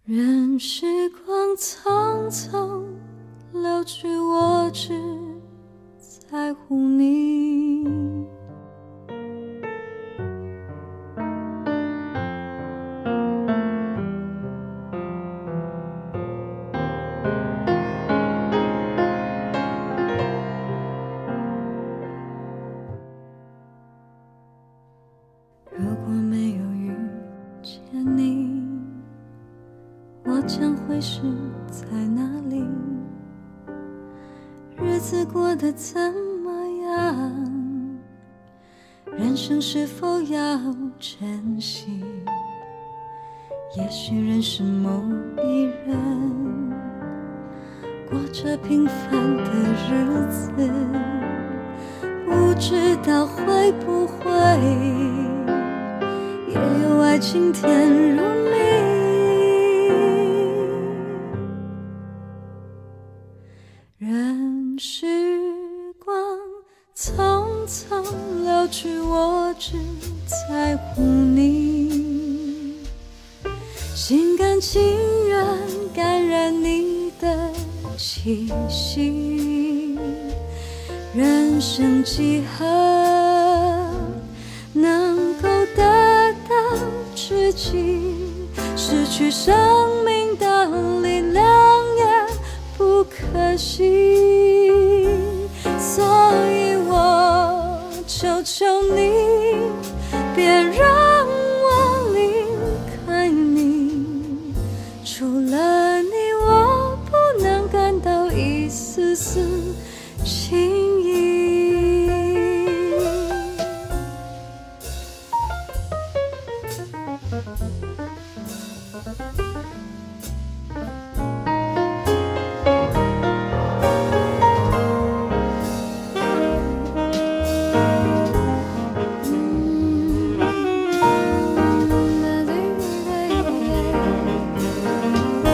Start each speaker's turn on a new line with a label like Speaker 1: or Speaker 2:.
Speaker 1: 任时光匆匆流去，我只在乎你。如果没有遇见你，我将会是在哪里？日子过得怎么样？人生是否要珍惜？也许认识某一人，过着平凡的日子，不知道会不会也有爱情甜如蜜。任时光匆匆流去，我只在乎你。心甘情愿感染你的气息。人生几何能够得到知己？失去生命的力量也不可惜，所以我求求你，